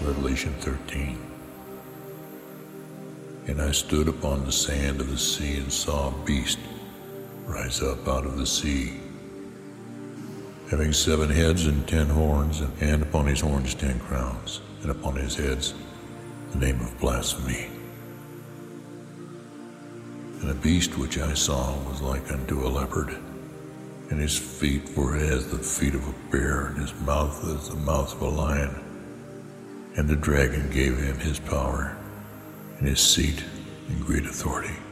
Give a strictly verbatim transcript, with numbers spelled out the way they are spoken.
Revelation thirteen. And I stood upon the sand of the sea and saw a beast rise up out of the sea, having seven heads and ten horns, and upon his horns ten crowns, and upon his heads the name of blasphemy. And the beast which I saw was like unto a leopard, and his feet were as the feet of a bear, and his mouth as the mouth of a lion. And the dragon gave him his power, and his seat and great authority.